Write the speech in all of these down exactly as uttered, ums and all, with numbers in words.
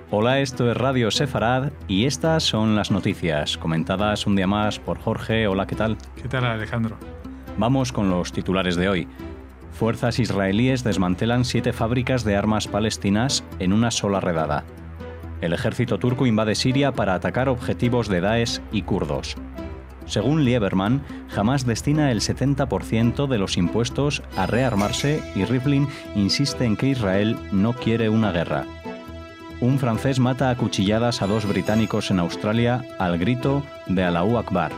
Hola, esto es Radio Sefarad y estas son las noticias, comentadas un día más por Jorge. Hola, ¿qué tal? ¿Qué tal, Alejandro? Vamos con los titulares de hoy. Fuerzas israelíes desmantelan siete fábricas de armas palestinas en una sola redada. El ejército turco invade Siria para atacar objetivos de Daesh y kurdos. Según Lieberman, Hamás destina el setenta por ciento de los impuestos a rearmarse y Rivlin insiste en que Israel no quiere una guerra. Un francés mata a cuchilladas a dos británicos en Australia al grito de Allahu Akbar.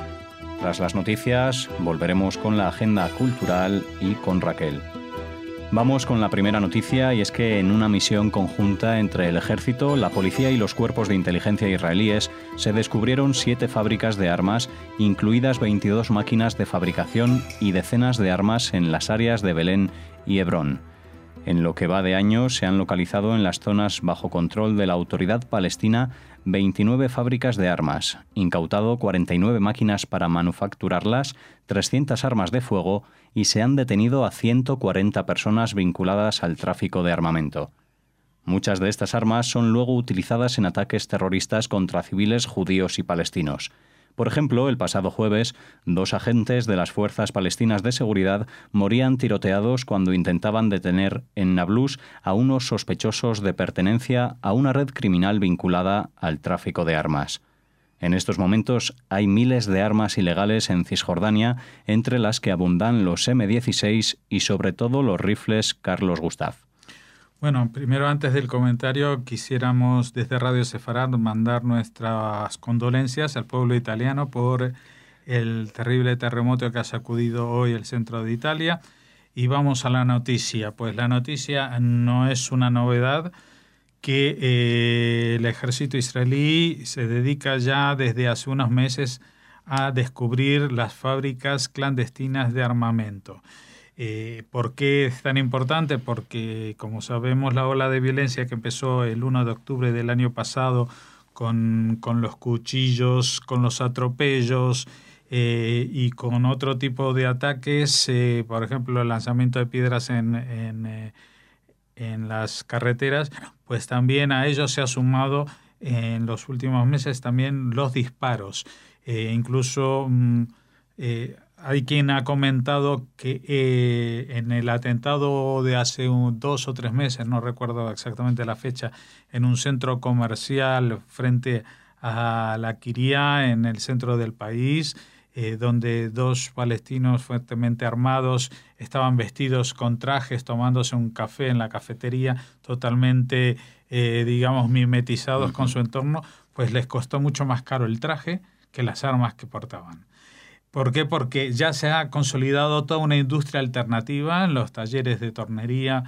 Tras las noticias, volveremos con la agenda cultural y con Raquel. Vamos con la primera noticia, y es que en una misión conjunta entre el ejército, la policía y los cuerpos de inteligencia israelíes se descubrieron siete fábricas de armas, incluidas veintidós máquinas de fabricación y decenas de armas en las áreas de Belén y Hebrón. En lo que va de año, se han localizado en las zonas bajo control de la Autoridad Palestina veintinueve fábricas de armas, incautado cuarenta y nueve máquinas para manufacturarlas, trescientas armas de fuego y se han detenido a ciento cuarenta personas vinculadas al tráfico de armamento. Muchas de estas armas son luego utilizadas en ataques terroristas contra civiles judíos y palestinos. Por ejemplo, el pasado jueves, dos agentes de las Fuerzas Palestinas de Seguridad morían tiroteados cuando intentaban detener en Nablus a unos sospechosos de pertenencia a una red criminal vinculada al tráfico de armas. En estos momentos hay miles de armas ilegales en Cisjordania, entre las que abundan los eme dieciséis y sobre todo los rifles Carlos Gustave. Bueno, primero, antes del comentario, quisiéramos desde Radio Sefarad mandar nuestras condolencias al pueblo italiano por el terrible terremoto que ha sacudido hoy el centro de Italia. Y vamos a la noticia. Pues la noticia no es una novedad, que eh, el ejército israelí se dedica ya desde hace unos meses a descubrir las fábricas clandestinas de armamento. Eh, ¿Por qué es tan importante? Porque, como sabemos, la ola de violencia que empezó el primero de octubre del año pasado con, con los cuchillos, con los atropellos eh, y con otro tipo de ataques, eh, por ejemplo, el lanzamiento de piedras en, en, eh, en las carreteras, pues también a ello se ha sumado en los últimos meses también los disparos. Eh, incluso mm, eh, hay quien ha comentado que eh, en el atentado de hace un, dos o tres meses, no recuerdo exactamente la fecha, en un centro comercial frente a la Kiria, en el centro del país, eh, donde dos palestinos fuertemente armados estaban vestidos con trajes, tomándose un café en la cafetería, totalmente, eh, digamos, mimetizados uh-huh. con su entorno, pues les costó mucho más caro el traje que las armas que portaban. ¿Por qué? Porque ya se ha consolidado toda una industria alternativa en los talleres de tornería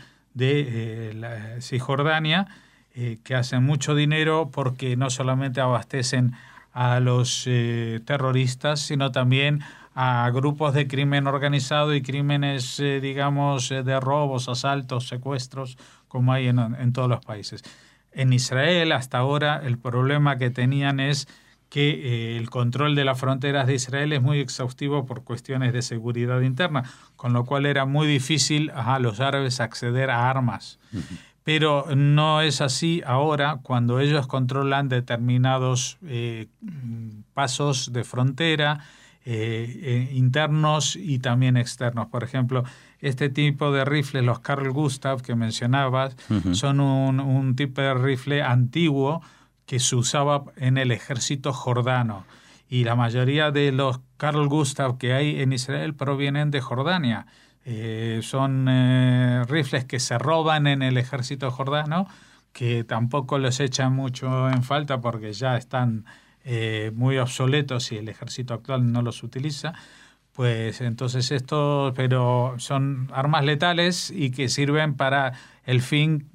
de eh, la Cisjordania, eh, que hacen mucho dinero porque no solamente abastecen a los eh, terroristas, sino también a grupos de crimen organizado y crímenes, eh, digamos, de robos, asaltos, secuestros, como hay en, en todos los países. En Israel, hasta ahora, el problema que tenían es que eh, el control de las fronteras de Israel es muy exhaustivo por cuestiones de seguridad interna, con lo cual era muy difícil a los árabes acceder a armas. Uh-huh. Pero no es así ahora, cuando ellos controlan determinados eh, pasos de frontera, eh, eh, internos y también externos. Por ejemplo, este tipo de rifles, los Carl Gustave que mencionabas, uh-huh. son un, un tipo de rifle antiguo que se usaba en el ejército jordano. Y la mayoría de los Carl Gustave que hay en Israel provienen de Jordania. Eh, son eh, rifles que se roban en el ejército jordano, que tampoco los echan mucho en falta porque ya están eh, muy obsoletos y el ejército actual no los utiliza. Pues entonces esto, pero son armas letales y que sirven para el fin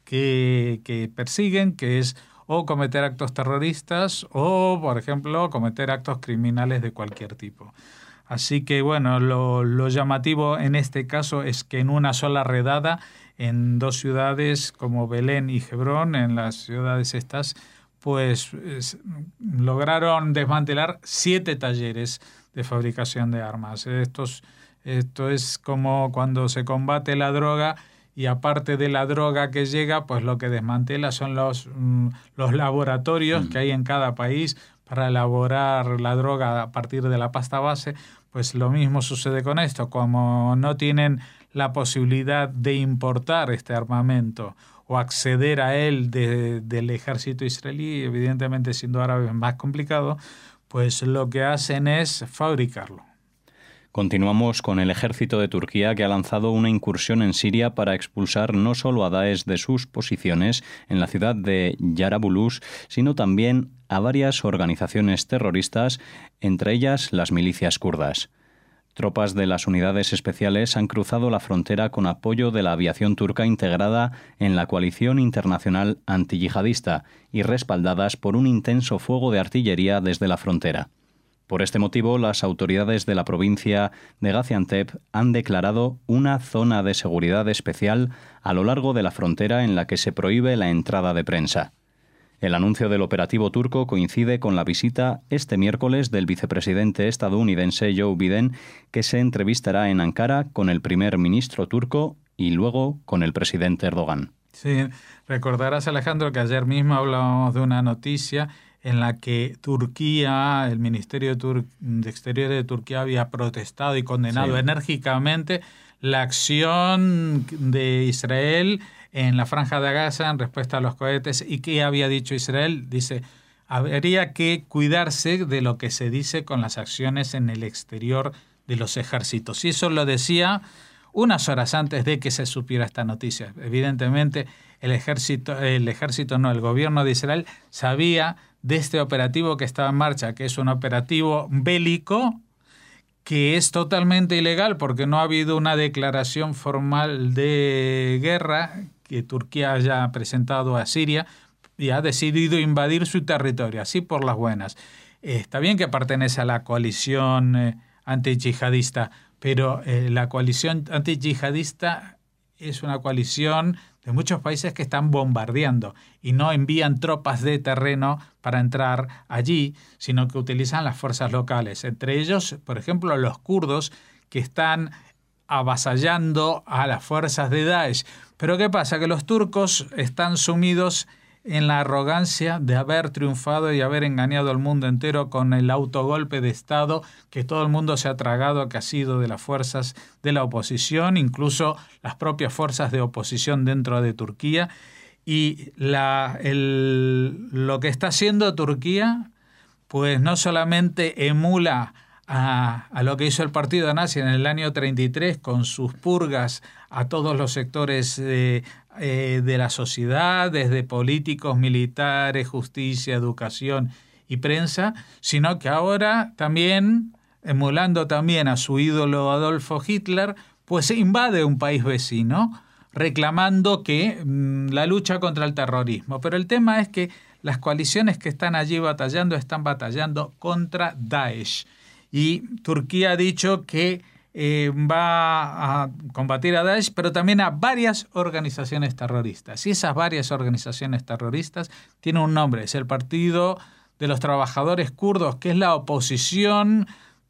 que, que persiguen, que es o cometer actos terroristas o, por ejemplo, cometer actos criminales de cualquier tipo. Así que, bueno, lo, lo llamativo en este caso es que en una sola redada, en dos ciudades como Belén y Hebrón, en las ciudades estas, pues es, lograron desmantelar siete talleres de fabricación de armas. Estos, esto es como cuando se combate la droga y aparte de la droga que llega, pues lo que desmantela son los, los laboratorios mm. que hay en cada país para elaborar la droga a partir de la pasta base. Pues lo mismo sucede con esto. Como no tienen la posibilidad de importar este armamento o acceder a él de, del ejército israelí, evidentemente siendo árabe es más complicado, pues lo que hacen es fabricarlo. Continuamos con el ejército de Turquía, que ha lanzado una incursión en Siria para expulsar no solo a Daesh de sus posiciones en la ciudad de Yarabulus, sino también a varias organizaciones terroristas, entre ellas las milicias kurdas. Tropas de las unidades especiales han cruzado la frontera con apoyo de la aviación turca integrada en la coalición internacional antiyihadista y respaldadas por un intenso fuego de artillería desde la frontera. Por este motivo, las autoridades de la provincia de Gaziantep han declarado una zona de seguridad especial a lo largo de la frontera en la que se prohíbe la entrada de prensa. El anuncio del operativo turco coincide con la visita este miércoles del vicepresidente estadounidense Joe Biden, que se entrevistará en Ankara con el primer ministro turco y luego con el presidente Erdogan. Sí, recordarás, Alejandro, que ayer mismo hablábamos de una noticia en la que Turquía, el Ministerio de, Tur- de Exteriores de Turquía había protestado y condenado sí. enérgicamente la acción de Israel en la Franja de Gaza en respuesta a los cohetes. ¿Y qué había dicho Israel? Dice, habría que cuidarse de lo que se dice con las acciones en el exterior de los ejércitos. Y eso lo decía unas horas antes de que se supiera esta noticia. Evidentemente, el ejército, el ejército no, el gobierno de Israel sabía de este operativo que estaba en marcha, que es un operativo bélico, que es totalmente ilegal porque no ha habido una declaración formal de guerra que Turquía haya presentado a Siria y ha decidido invadir su territorio, así por las buenas. Eh, está bien que pertenece a la coalición eh, antiyihadista, pero eh, la coalición antiyihadista es una coalición de muchos países que están bombardeando y no envían tropas de terreno para entrar allí, sino que utilizan las fuerzas locales. Entre ellos, por ejemplo, los kurdos, que están avasallando a las fuerzas de Daesh. Pero ¿qué pasa? Que los turcos están sumidos en la arrogancia de haber triunfado y haber engañado al mundo entero con el autogolpe de Estado que todo el mundo se ha tragado, que ha sido de las fuerzas de la oposición, incluso las propias fuerzas de oposición dentro de Turquía. Y la, el, lo que está haciendo Turquía, pues no solamente emula a, a lo que hizo el partido nazi en el año treinta y tres con sus purgas a todos los sectores eh, eh, de la sociedad, desde políticos, militares, justicia, educación y prensa, sino que ahora también, emulando también a su ídolo Adolfo Hitler, pues invade un país vecino, reclamando que mmm, la lucha contra el terrorismo. Pero el tema es que las coaliciones que están allí batallando están batallando contra Daesh. Y Turquía ha dicho que eh, va a combatir a Daesh, pero también a varias organizaciones terroristas. Y esas varias organizaciones terroristas tienen un nombre, es el Partido de los Trabajadores Kurdos, que es la oposición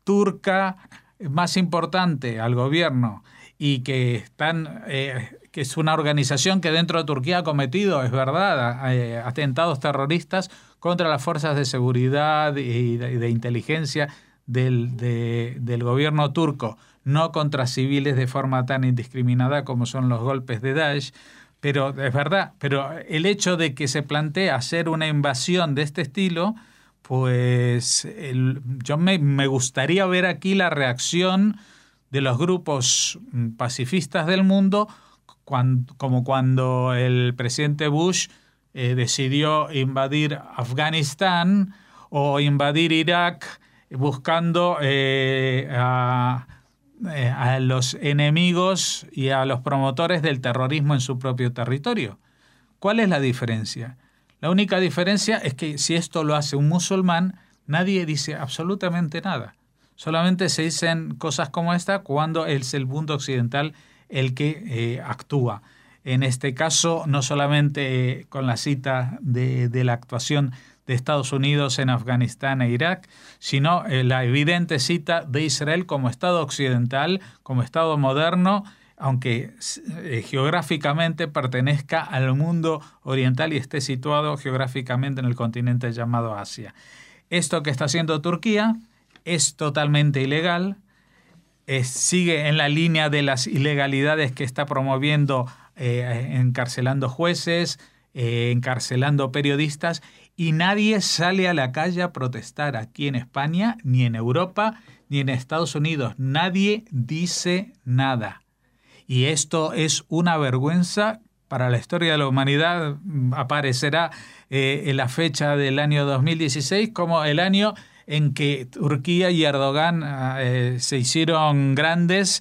turca más importante al gobierno y que están... Eh, que es una organización que dentro de Turquía ha cometido, es verdad, eh, atentados terroristas contra las fuerzas de seguridad y de, de inteligencia del, de, del gobierno turco, no contra civiles de forma tan indiscriminada como son los golpes de Daesh. Pero es verdad, pero el hecho de que se plantee hacer una invasión de este estilo, pues el, yo me, me gustaría ver aquí la reacción de los grupos pacifistas del mundo, Cuando, como cuando el presidente Bush eh, decidió invadir Afganistán o invadir Irak buscando eh, a, eh, a los enemigos y a los promotores del terrorismo en su propio territorio. ¿Cuál es la diferencia? La única diferencia es que si esto lo hace un musulmán, nadie dice absolutamente nada. Solamente se dicen cosas como esta cuando es el mundo occidental el que eh, actúa. En este caso, no solamente eh, con la cita de, de la actuación de Estados Unidos en Afganistán e Irak, sino eh, la evidente cita de Israel como Estado occidental, como Estado moderno, aunque eh, geográficamente pertenezca al mundo oriental y esté situado geográficamente en el continente llamado Asia. Esto que está haciendo Turquía es totalmente ilegal, eh, sigue en la línea de las ilegalidades que está promoviendo, eh, encarcelando jueces, eh, encarcelando periodistas, y nadie sale a la calle a protestar aquí en España, ni en Europa, ni en Estados Unidos. Nadie dice nada. Y esto es una vergüenza para la historia de la humanidad. Aparecerá eh, en la fecha del año dos mil dieciséis como el año en que Turquía y Erdogan eh, se hicieron grandes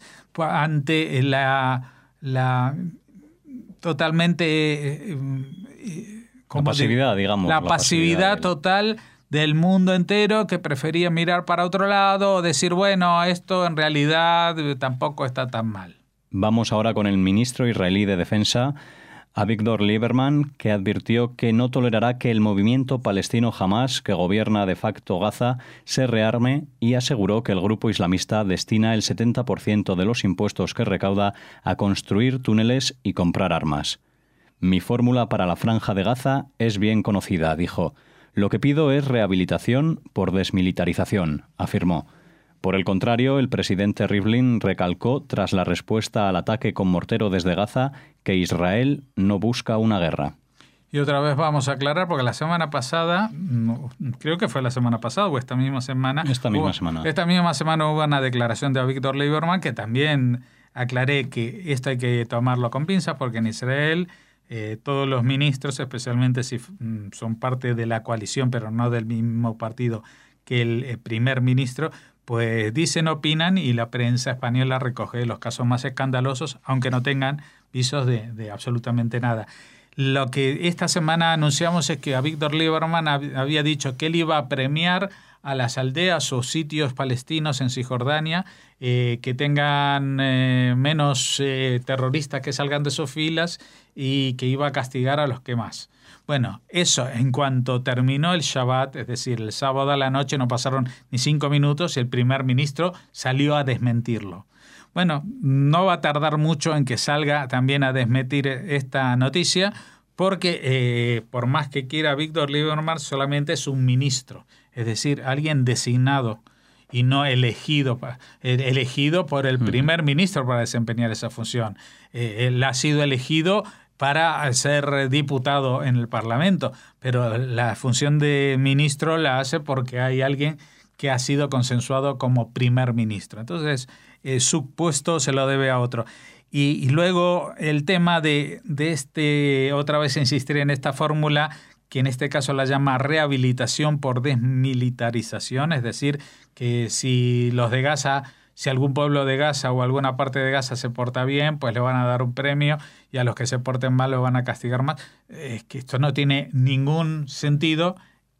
ante la, la totalmente... Eh, eh, la pasividad, digamos. La, la pasividad, pasividad total del mundo entero, que prefería mirar para otro lado o decir, bueno, esto en realidad tampoco está tan mal. Vamos ahora con el ministro israelí de Defensa, Avigdor Lieberman, que advirtió que no tolerará que el movimiento palestino Hamás, que gobierna de facto Gaza, se rearme, y aseguró que el grupo islamista destina el setenta por ciento de los impuestos que recauda a construir túneles y comprar armas. Mi fórmula para la franja de Gaza es bien conocida, dijo. Lo que pido es rehabilitación por desmilitarización, afirmó. Por el contrario, el presidente Rivlin recalcó, tras la respuesta al ataque con mortero desde Gaza, que Israel no busca una guerra. Y otra vez vamos a aclarar, porque la semana pasada, creo que fue la semana pasada o esta misma semana... Esta misma hubo, semana. Esta misma semana hubo una declaración de Avigdor Lieberman, que también aclaré que esto hay que tomarlo con pinzas, porque en Israel... Eh, todos los ministros, especialmente si mm, son parte de la coalición, pero no del mismo partido que el, el primer ministro, pues dicen, opinan, y la prensa española recoge los casos más escandalosos, aunque no tengan visos de, de absolutamente nada. Lo que esta semana anunciamos es que Avigdor Lieberman hab, había dicho que él iba a premiar a las aldeas o sitios palestinos en Cisjordania eh, que tengan eh, menos eh, terroristas que salgan de sus filas, y que iba a castigar a los que más. Bueno, eso en cuanto terminó el Shabbat, es decir, el sábado a la noche, no pasaron ni cinco minutos y el primer ministro salió a desmentirlo. Bueno, no va a tardar mucho en que salga también a desmentir esta noticia, porque eh, por más que quiera Avigdor Lieberman, solamente es un ministro, es decir, alguien designado y no elegido, elegido por el primer ministro para desempeñar esa función. Eh, él ha sido elegido para ser diputado en el Parlamento, pero la función de ministro la hace porque hay alguien que ha sido consensuado como primer ministro. Entonces, eh, su puesto se lo debe a otro. Y, y luego el tema de, de este, otra vez insistir en esta fórmula, que en este caso la llama rehabilitación por desmilitarización, es decir, que si los de Gaza... Si algún pueblo de Gaza o alguna parte de Gaza se porta bien, pues le van a dar un premio, y a los que se porten mal los van a castigar más. Es que esto no tiene ningún sentido,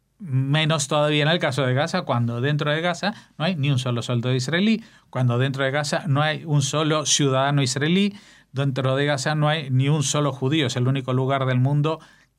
menos todavía en el caso de Gaza, cuando dentro de Gaza no hay ni un solo soldado israelí, cuando dentro de Gaza no hay un solo ciudadano israelí, dentro de Gaza no hay ni un solo judío. Es el único lugar del mundo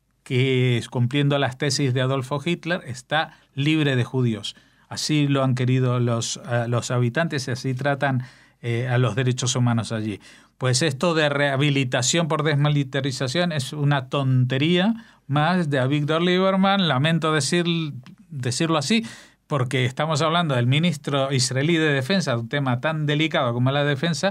que, cumpliendo las tesis de Adolfo Hitler, está libre de judíos. Así lo han querido los, uh, los habitantes, y así tratan eh, a los derechos humanos allí. Pues esto de rehabilitación por desmilitarización es una tontería más de Avigdor Lieberman. Lamento decir, decirlo así, porque estamos hablando del ministro israelí de defensa, de un tema tan delicado como la defensa,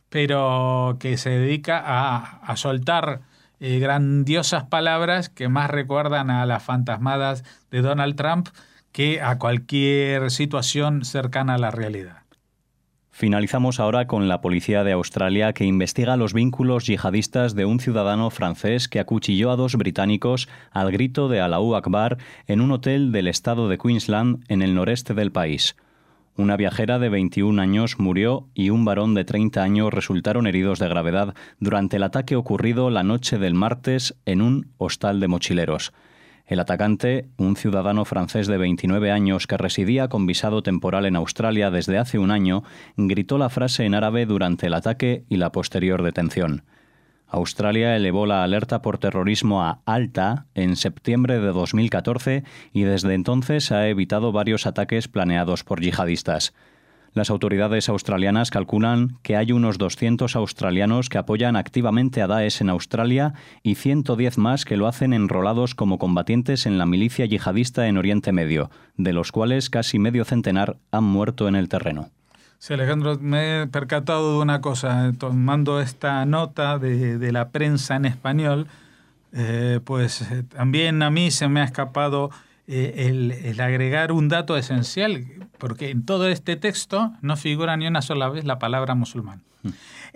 pero que se dedica a, a soltar eh, grandiosas palabras que más recuerdan a las fantasmadas de Donald Trump que a cualquier situación cercana a la realidad. Finalizamos ahora con la policía de Australia, que investiga los vínculos yihadistas de un ciudadano francés que acuchilló a dos británicos al grito de Allahu Akbar en un hotel del estado de Queensland, en el noreste del país. Una viajera de veintiún años murió y un varón de treinta años resultaron heridos de gravedad durante el ataque ocurrido la noche del martes en un hostal de mochileros. El atacante, un ciudadano francés de veintinueve años que residía con visado temporal en Australia desde hace un año, gritó la frase en árabe durante el ataque y la posterior detención. Australia elevó la alerta por terrorismo a alta en septiembre de dos mil catorce y desde entonces ha evitado varios ataques planeados por yihadistas. Las autoridades australianas calculan que hay unos doscientos australianos que apoyan activamente a Daesh en Australia y ciento diez más que lo hacen enrolados como combatientes en la milicia yihadista en Oriente Medio, de los cuales casi medio centenar han muerto en el terreno. Sí, Alejandro, me he percatado de una cosa, tomando esta nota de, de la prensa en español, eh, pues eh, también a mí se me ha escapado eh, el, el agregar un dato esencial, porque en todo este texto no figura ni una sola vez la palabra musulmán. Mm.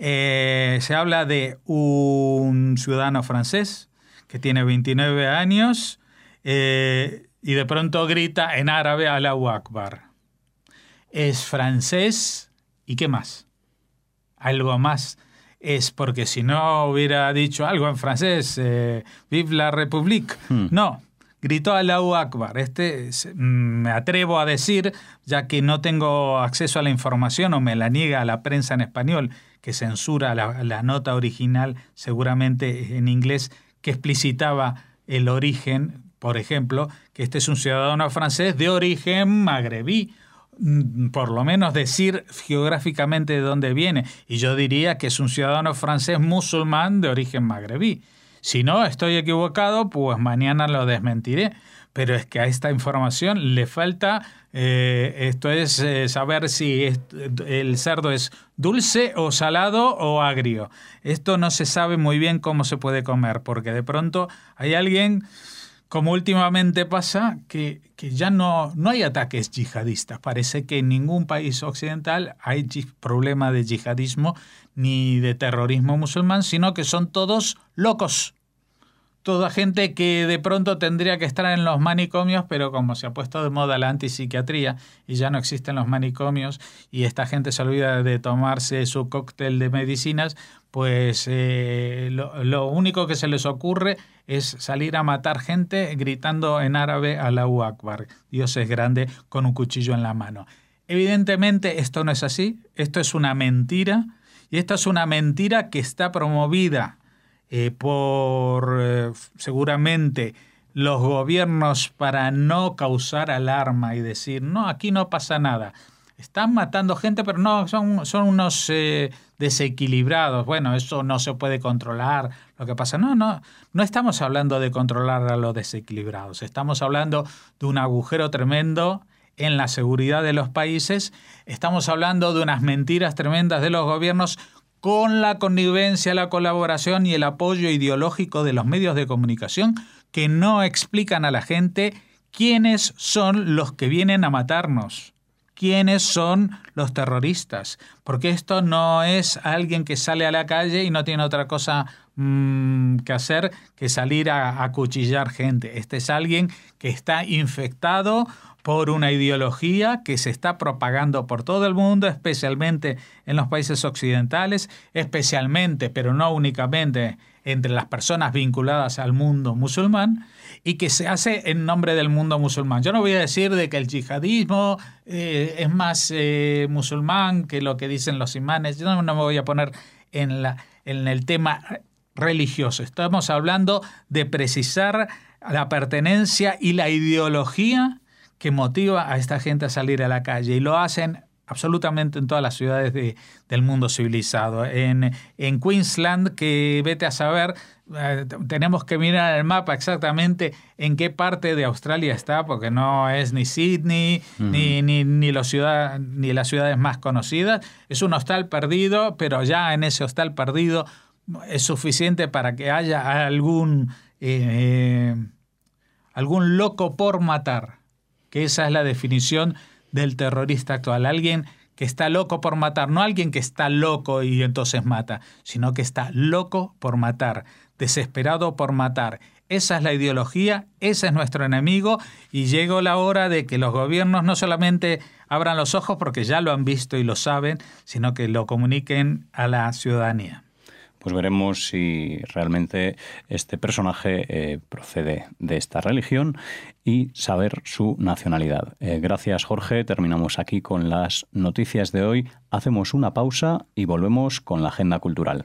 Eh, se habla de un ciudadano francés que tiene veintinueve años eh, y de pronto grita en árabe Allahu Akbar. Es francés y ¿qué más? Algo más es porque si no hubiera dicho algo en francés, eh, Vive la République. Hmm. No, gritó Allahu Akbar. Este me atrevo a decir, ya que no tengo acceso a la información o me la niega la prensa en español, que censura la, la nota original, seguramente en inglés, que explicitaba el origen, por ejemplo, que este es un ciudadano francés de origen magrebí, por lo menos decir geográficamente de dónde viene. Y yo diría que es un ciudadano francés musulmán de origen magrebí. Si no estoy equivocado, pues mañana lo desmentiré. Pero es que a esta información le falta, eh, esto es eh, saber si es, el cerdo es dulce o salado o agrio. Esto no se sabe muy bien cómo se puede comer, porque de pronto hay alguien, como últimamente pasa, que, que ya no, no hay ataques yihadistas. Parece que en ningún país occidental hay problema de yihadismo ni de terrorismo musulmán, sino que son todos locos. Toda gente que de pronto tendría que estar en los manicomios, pero como se ha puesto de moda la antipsiquiatría y ya no existen los manicomios y esta gente se olvida de tomarse su cóctel de medicinas, pues eh, lo, lo único que se les ocurre es salir a matar gente gritando en árabe Allahu Akbar, Dios es grande, con un cuchillo en la mano. Evidentemente esto no es así, esto es una mentira y esto es una mentira que está promovida Eh, por eh, seguramente los gobiernos para no causar alarma y decir, no, aquí no pasa nada. Están matando gente, pero no, son, son unos eh, desequilibrados. Bueno, eso no se puede controlar. Lo que pasa, no, no, no estamos hablando de controlar a los desequilibrados. Estamos hablando de un agujero tremendo en la seguridad de los países. Estamos hablando de unas mentiras tremendas de los gobiernos con la connivencia, la colaboración y el apoyo ideológico de los medios de comunicación que no explican a la gente quiénes son los que vienen a matarnos, quiénes son los terroristas, porque esto no es alguien que sale a la calle y no tiene otra cosa mmm, que hacer que salir a acuchillar gente. Este es alguien que está infectado por una ideología que se está propagando por todo el mundo, especialmente en los países occidentales, especialmente, pero no únicamente, entre las personas vinculadas al mundo musulmán, y que se hace en nombre del mundo musulmán. Yo no voy a decir de que el yihadismo eh, es más eh, musulmán que lo que dicen los imanes. Yo no, no me voy a poner en, la, en el tema religioso. Estamos hablando de precisar la pertenencia y la ideología que motiva a esta gente a salir a la calle, y lo hacen absolutamente en todas las ciudades de, del mundo civilizado. En, en Queensland, que vete a saber, eh, tenemos que mirar el mapa exactamente en qué parte de Australia está, porque no es ni Sydney, uh-huh. ni, ni, ni, los ciudad, ni las ciudades más conocidas. Es un hostal perdido, pero ya en ese hostal perdido es suficiente para que haya algún, eh, algún loco por matar. Que esa es la definición del terrorista actual. Alguien que está loco por matar, no alguien que está loco y entonces mata, sino que está loco por matar, desesperado por matar. Esa es la ideología, ese es nuestro enemigo, y llegó la hora de que los gobiernos no solamente abran los ojos porque ya lo han visto y lo saben, sino que lo comuniquen a la ciudadanía. Pues veremos si realmente este personaje eh, procede de esta religión y saber su nacionalidad. Eh, gracias, Jorge. Terminamos aquí con las noticias de hoy. Hacemos una pausa y volvemos con la agenda cultural.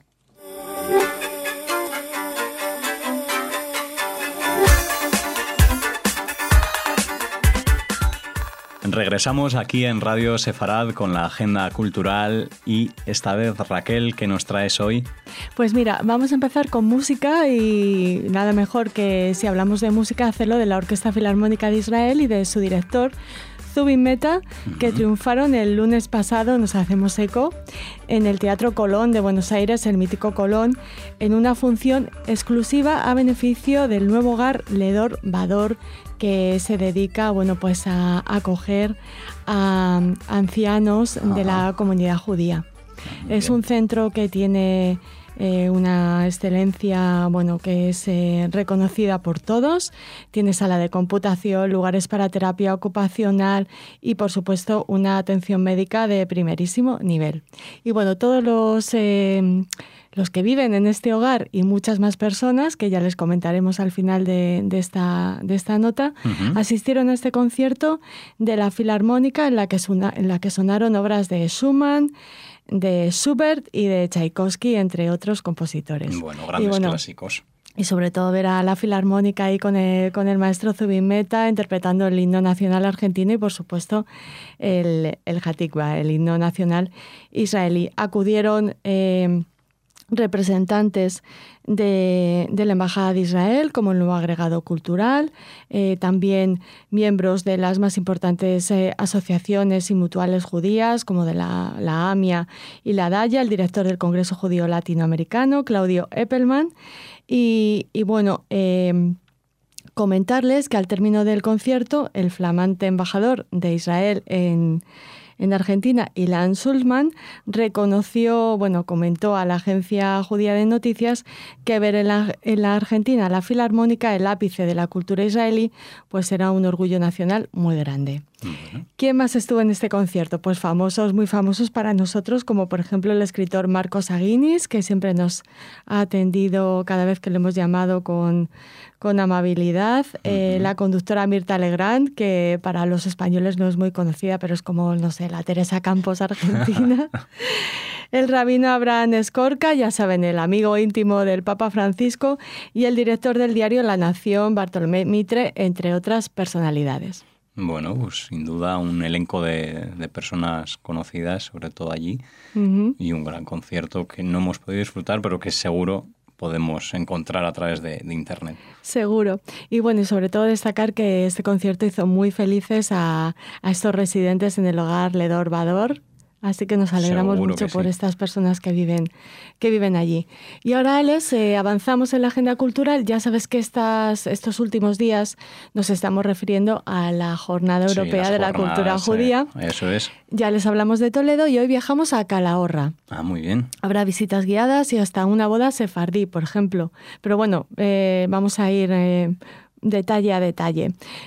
Regresamos aquí en Radio Sefarad con la agenda cultural y esta vez, Raquel, ¿qué nos traes hoy? Pues mira, vamos a empezar con música y nada mejor que si hablamos de música hacerlo de la Orquesta Filarmónica de Israel y de su director, Zubin Mehta, que uh-huh. triunfaron el lunes pasado, nos hacemos eco, en el Teatro Colón de Buenos Aires, el mítico Colón, en una función exclusiva a beneficio del nuevo hogar Ledor Bador, que se dedica, bueno, pues a acoger a ancianos uh-huh. de la comunidad judía. Muy es bien. Un centro que tiene Eh, una excelencia, bueno, que es eh, reconocida por todos. Tiene sala de computación, lugares para terapia ocupacional y, por supuesto, una atención médica de primerísimo nivel. Y bueno, todos los, eh, los que viven en este hogar y muchas más personas, que ya les comentaremos al final de, de, esta, de esta nota, uh-huh. asistieron a este concierto de la Filarmónica en la que, suna, en la que sonaron obras de Schumann, de Schubert y de Tchaikovsky, entre otros compositores. Bueno, grandes y bueno, clásicos. Y sobre todo ver a la Filarmónica ahí con el, con el maestro Zubin Mehta interpretando el himno nacional argentino y, por supuesto, el, el Hatikva, el himno nacional israelí. Acudieron eh, representantes de, de la Embajada de Israel como el nuevo agregado cultural, eh, también miembros de las más importantes eh, asociaciones y mutuales judías como de la, la AMIA y la DAYA, el director del Congreso Judío Latinoamericano, Claudio Eppelman, y, y bueno, eh, comentarles que al término del concierto el flamante embajador de Israel en En Argentina, Ilan Sulzman, reconoció, bueno, comentó a la agencia judía de noticias que ver en la, en la Argentina la Filarmónica, el ápice de la cultura israelí, pues era un orgullo nacional muy grande. Uh-huh. ¿Quién más estuvo en este concierto? Pues famosos, muy famosos para nosotros, como por ejemplo el escritor Marcos Aguinis, que siempre nos ha atendido cada vez que le hemos llamado con, con amabilidad. Uh-huh. Eh, la conductora Mirta Legrand, que para los españoles no es muy conocida, pero es como, no sé, la Teresa Campos argentina. El rabino Abraham Escorca, ya saben, el amigo íntimo del Papa Francisco, y el director del diario La Nación, Bartolomé Mitre, entre otras personalidades. Bueno, pues sin duda un elenco de, de personas conocidas, sobre todo allí, uh-huh. y un gran concierto que no hemos podido disfrutar, pero que seguro podemos encontrar a través de, de Internet. Seguro. Y bueno, y sobre todo destacar que este concierto hizo muy felices a, a estos residentes en el hogar Ledor Bador. Así que nos alegramos Seguro mucho por sí. estas personas que viven, que viven allí. Y ahora, Alex, eh, avanzamos en la agenda cultural. Ya sabes que estas, estos últimos días nos estamos refiriendo a la Jornada Europea sí, de la Cultura Judía. Eh, eso es. Ya les hablamos de Toledo y hoy viajamos a Calahorra. Ah, muy bien. Habrá visitas guiadas y hasta una boda sefardí, por ejemplo. Pero bueno, eh, vamos a ir eh, detalle a detalle.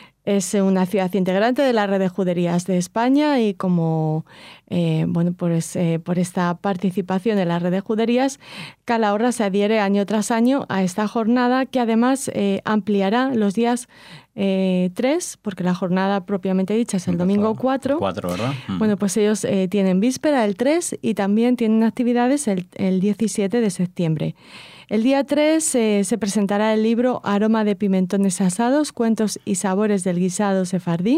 Es una ciudad integrante de la Red de Juderías de España y como eh, bueno, pues, eh, por esta participación en la Red de Juderías, Calahorra se adhiere año tras año a esta jornada que además eh, ampliará los días eh, tres, porque la jornada propiamente dicha es el domingo cuatro. cuatro, ¿verdad? Mm. Bueno, pues ellos eh, tienen víspera el tres y también tienen actividades el, el diecisiete de septiembre. El día tres eh, se presentará el libro Aroma de pimentones asados, cuentos y sabores del guisado sefardí.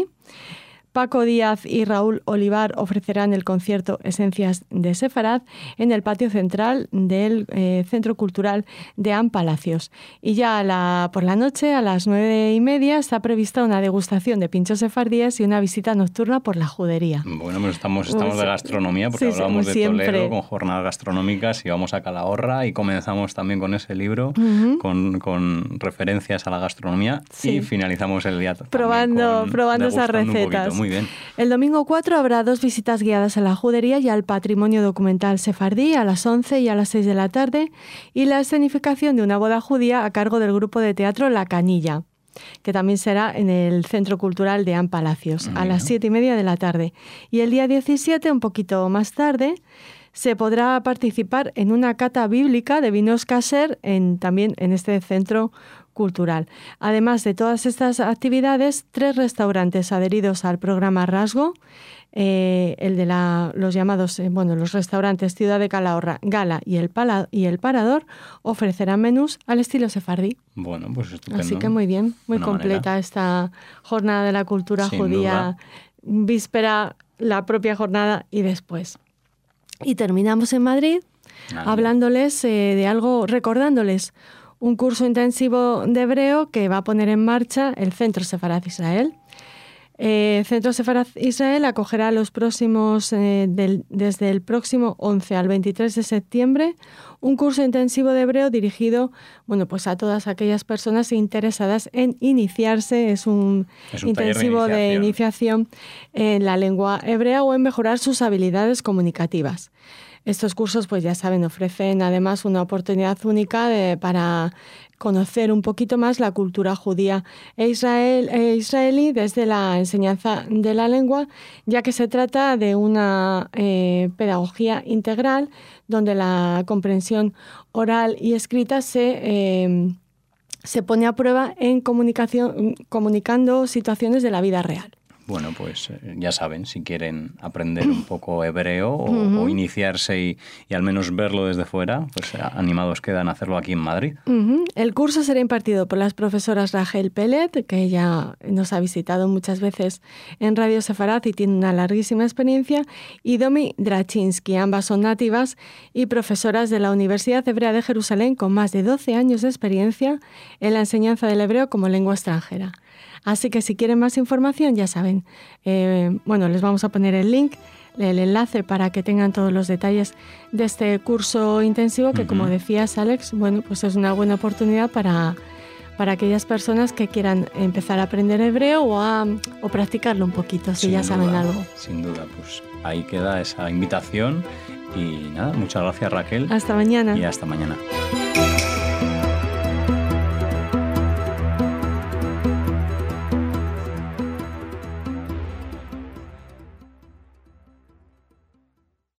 Paco Díaz y Raúl Olivar ofrecerán el concierto Esencias de Sefarad en el patio central del eh, Centro Cultural de Am Palacios. Y ya a la, por la noche, a las nueve y media, está prevista una degustación de pinchos sefardíes y una visita nocturna por la judería. Bueno, pues estamos, estamos pues, de gastronomía, porque sí, hablábamos de siempre. Toledo con jornadas gastronómicas y vamos a Calahorra y comenzamos también con ese libro, uh-huh. con, con referencias a la gastronomía sí. y finalizamos el día probando, con, probando esas recetas. Muy bien. El domingo cuatro habrá dos visitas guiadas a la judería y al patrimonio documental sefardí a las once y a las seis de la tarde y la escenificación de una boda judía a cargo del grupo de teatro La Canilla, que también será en el Centro Cultural de Am Palacios a las siete y media de la tarde. Y el día diecisiete, un poquito más tarde, se podrá participar en una cata bíblica de vinos Kasher en, también en este centro cultural. Además de todas estas actividades, tres restaurantes adheridos al programa Rasgo, eh, el de la, los llamados, eh, bueno, los restaurantes Ciudad de Calahorra, Gala y el, Pala, y el Parador, ofrecerán menús al estilo sefardí. Bueno, pues estupendo. Así que muy bien, muy Una completa manera. Esta jornada de la cultura Sin judía. Duda. víspera, la propia jornada y después. Y terminamos en Madrid ah, hablándoles eh, de algo, recordándoles un curso intensivo de hebreo que va a poner en marcha el Centro Sefarad Israel. El eh, Centro Sefarad Israel acogerá los próximos, eh, del, desde el próximo once al veintitrés de septiembre, un curso intensivo de hebreo dirigido, bueno, pues a todas aquellas personas interesadas en iniciarse. Es un, es un intensivo de iniciación. de iniciación en la lengua hebrea o en mejorar sus habilidades comunicativas. Estos cursos, pues ya saben, ofrecen además una oportunidad única de, para conocer un poquito más la cultura judía e, Israel, e israelí desde la enseñanza de la lengua, ya que se trata de una eh, pedagogía integral donde la comprensión oral y escrita se, eh, se pone a prueba en comunicación, comunicando situaciones de la vida real. Bueno, pues ya saben, si quieren aprender un poco hebreo o, uh-huh. o iniciarse y, y al menos verlo desde fuera, pues animados quedan a hacerlo aquí en Madrid. Uh-huh. El curso será impartido por las profesoras Rachel Pellet, que ella nos ha visitado muchas veces en Radio Sefarad y tiene una larguísima experiencia, y Domi Drachinsky, ambas son nativas y profesoras de la Universidad Hebrea de Jerusalén con más de doce años de experiencia en la enseñanza del hebreo como lengua extranjera. Así que si quieren más información, ya saben, eh, bueno, les vamos a poner el link, el enlace para que tengan todos los detalles de este curso intensivo que, uh-huh. como decías, Alex, bueno, pues es una buena oportunidad para, para aquellas personas que quieran empezar a aprender hebreo o, a, o practicarlo un poquito, si sin ya duda, saben algo. Sin duda, pues ahí queda esa invitación y nada, muchas gracias, Raquel. Hasta mañana. Y hasta mañana.